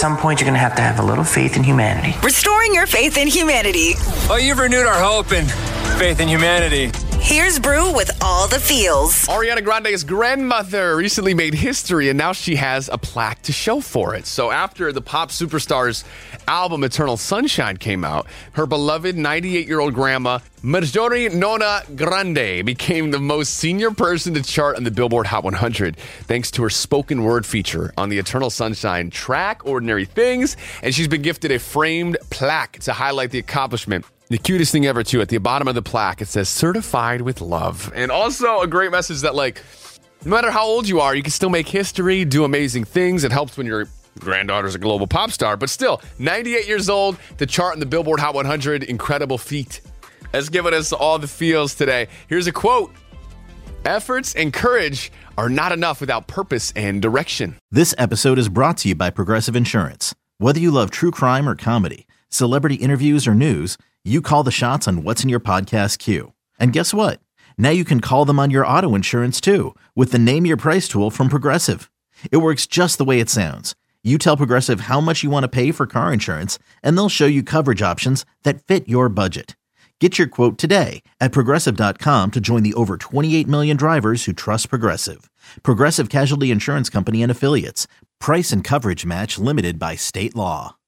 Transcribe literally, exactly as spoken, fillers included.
some point you're going to have to have a little faith in humanity. Restoring your faith in humanity. Oh, you've renewed our hope and faith in humanity. Here's Brew with all the feels. Ariana Grande's grandmother recently made history, and now she has a plaque to show for it. So after the pop superstar's album Eternal Sunshine came out, her beloved ninety-eight-year-old grandma, Marjorie Nona Grande, became the most senior person to chart on the Billboard Hot one hundred, thanks to her spoken word feature on the Eternal Sunshine track, Ordinary Things, and she's been gifted a framed plaque to highlight the accomplishment. The cutest thing ever, too. At the bottom of the plaque, it says, certified with love. And also a great message that, like, no matter how old you are, you can still make history, do amazing things. It helps when your granddaughter's a global pop star. But still, ninety-eight years old to chart on the Billboard Hot one hundred. Incredible feat. Let's give it us all the feels today. Here's a quote. Efforts and courage are not enough without purpose and direction. This episode is brought to you by Progressive Insurance. Whether you love true crime or comedy, celebrity interviews or news, you call the shots on what's in your podcast queue. And guess what? Now you can call them on your auto insurance too with the Name Your Price tool from Progressive. It works just the way it sounds. You tell Progressive how much you want to pay for car insurance, and they'll show you coverage options that fit your budget. Get your quote today at Progressive dot com to join the over twenty-eight million drivers who trust Progressive. Progressive Casualty Insurance Company and Affiliates. Price and coverage match limited by state law.